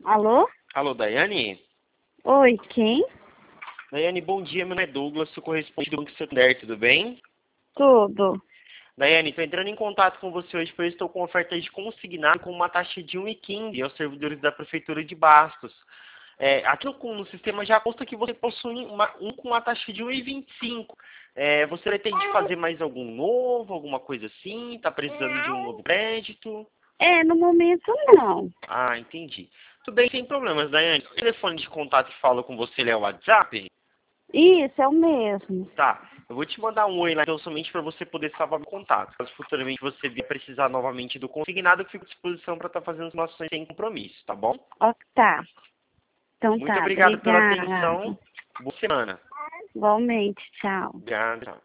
Alô? Alô, Daiane? Oi, quem? Daiane, bom dia. Meu nome é Douglas, sou correspondente do Banco Santander, tudo bem? Tudo. Daiane, estou entrando em contato com você hoje, pois estou com oferta de consignado com uma taxa de 1,15 aos servidores da Prefeitura de Bastos. Aqui no sistema já consta que você possui um com uma taxa de 1,25. Você pretende fazer mais algum novo, alguma coisa assim? Está precisando de um novo crédito? No momento não. Ah, entendi. Tudo bem, sem problemas, Daiane. O telefone de contato que fala com você ele é o WhatsApp? Isso, é o mesmo. Tá, eu vou te mandar um oi lá, então, somente para você poder salvar meu contato. Caso futuramente você vier precisar novamente do consignado, eu fico à disposição para estar fazendo as noções sem compromisso, tá bom? Ó, tá. Então Muito tá, obrigado pela obrigada. atenção. Boa semana. Igualmente, tchau. Obrigado.